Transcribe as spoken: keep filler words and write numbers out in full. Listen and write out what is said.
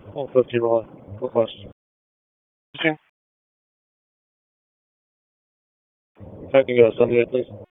Oh, fifteen Raleigh. Request. fifteen. Packing uh, seventy-eight, please.